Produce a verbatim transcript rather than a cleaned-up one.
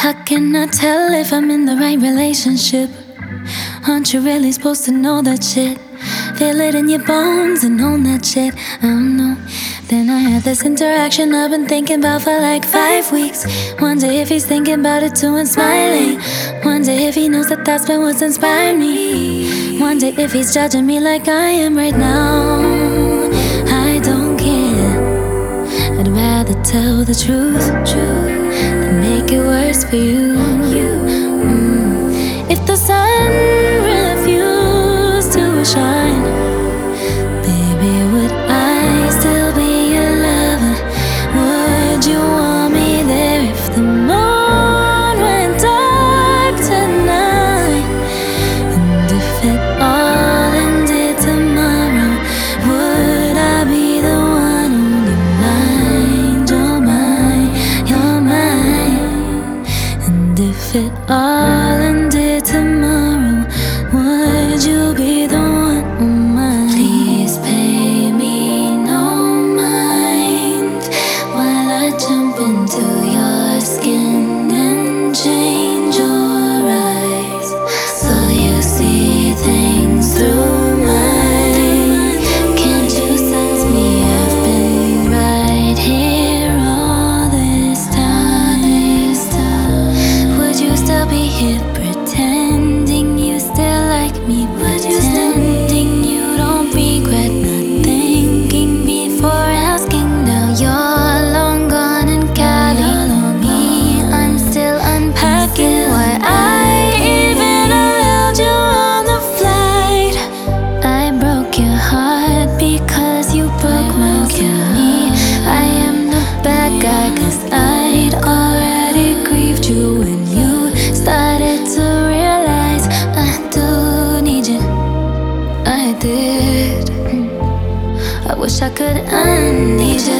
How can I tell if I'm in the right relationship? Aren't you really supposed to know that shit? Feel it in your bones and own that shit. I don't know. Then I had this interaction I've been thinking about for like five weeks. Wonder if he's thinking about it too and smiling. Wonder if he knows that that's been what's inspired me. Wonder if he's judging me like I am right now. I don't care. I'd rather tell the truth than make it worse for you. Mm. If the sun refused to shine, baby, would I still be your lover? Would you want me there if the moon went dark tonight? And if it all ended tomorrow, would I be the one on your mind? You're mine, you're mine. And if it all ended tomorrow, would you be the one on mine? Please pay me no mind while I jump into your skin and change your eyes, so you see things through mine. Can't you sense me? I've been right here all this time. Would you still be here pretending you still like me? Pretending you don't regret not thinking before asking? Now you're long gone and counting me. I'm still unpacking why I even allowed you on the flight. I broke your heart because you broke mine to me. I am the bad guy cause I'd already grieved you when you started to realize I do need you. I did. I wish I could unneed you.